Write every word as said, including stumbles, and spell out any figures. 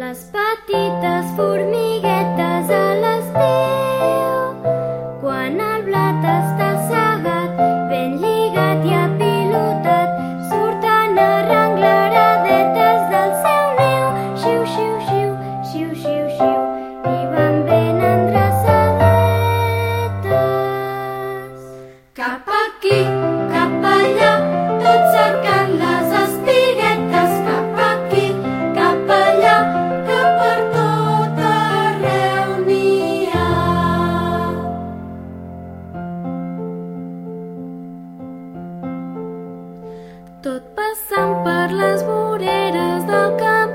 Les petites formiguetes a l'estiu, quan el blat està segat, ben lligat i apilotat, surten arrenglaradetes del seu niu. Xiu, xiu, xiu, xiu, xiu, xiu, i van ben endreçadetes. Cap aquí, cap allà, tot cercant les espiguetes. Cap aquí, cap allà, que per tot arreu n'hi ha. Tot passant per les voreres del camp